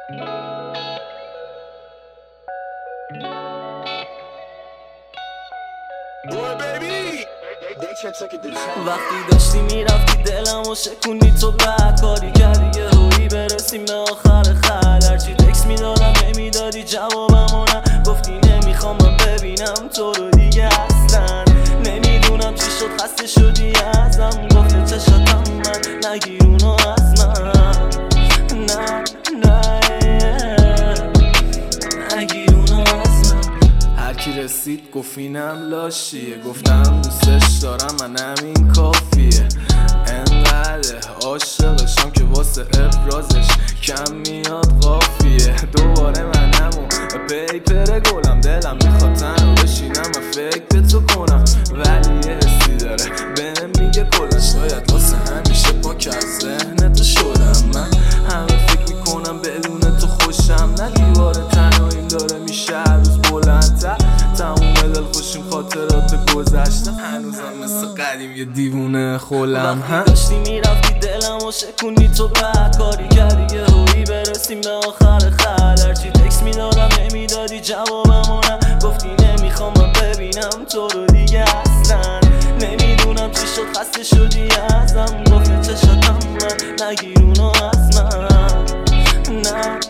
وقتی داشتی میرفتی دلمو شکونی تو بعد کاری کردی یه روی برسیم به آخر خل هرچی تکس میدادم نمیدادی جوابمو نه گفتی نمیخوام من ببینم تو رو دیگه اصلا نمیدونم چی شد خسته شدی ازم گفته چشاتم من نگیر اونو از من نه نگیر اونو از من هرکی رسید گفت اینم لاشیه گفتم دوستش دارم من همین کافیه انقدر عاشقشم که واسه ابرازش کم میاد قافیه دوباره من همون پیپر گلم دلم میخواد تنها بشینم و فکر به تو کنم ولی یه حسی داره بهم میگه کلا شاید واسه همیشه پاک از ذهن تو شدم من همه فکر میکنم بدون تو خوشم نه دیوار تنهاییم داره میشه هر روز بلندتر تموم دل خوشیم خاطرات گذشتم هنوزم مثل قدیم یه دیوونه خولم وقتی داشتی میرفتی دلمو شکونی تو بعد کاری کردی یه روی برسیم به آخر خل هرچی تکس میدادم نمیدادی جوابمو نه گفتی نمیخوام من ببینم تو رو دیگه اصلا نمیدونم چی شد خسته شدی ازم گفته چشاتم من نگیر اونو از من نه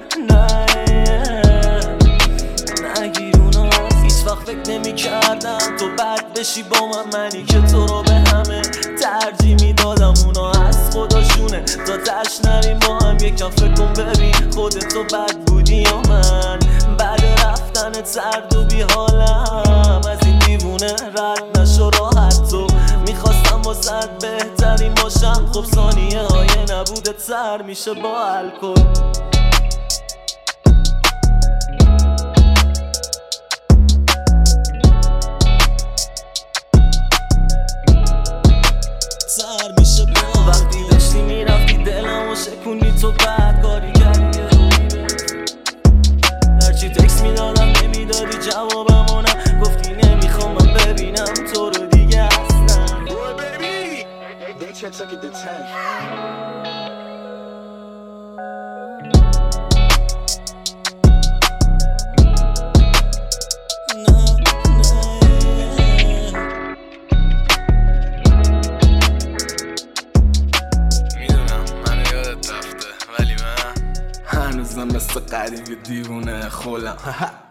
نگیر اونو از هیچ وقت فکر نمی کردم تو بد بشی با منی که تو رو به همه ترجیح میدادم اونا از خداشونه تا تش نریم با هم یکم فکر کن ببین خودتو بد بودی یا من بعد رفتن سرد و بی حالم از این دیوونه رد نشو راحت تو میخواستم واسه بهترین باشم خب ثانیه های نبودت سر میشه با الکل وقتی داشتی میرفتی دلمو شکونی تو بعد کاری کردی هرچی تکس میدادم نمیدادی جوابمو نه گفتی نمیخوام من ببینم تو رو دیگه اصلا هنوزم مثل قدیم یه دیوونه خولم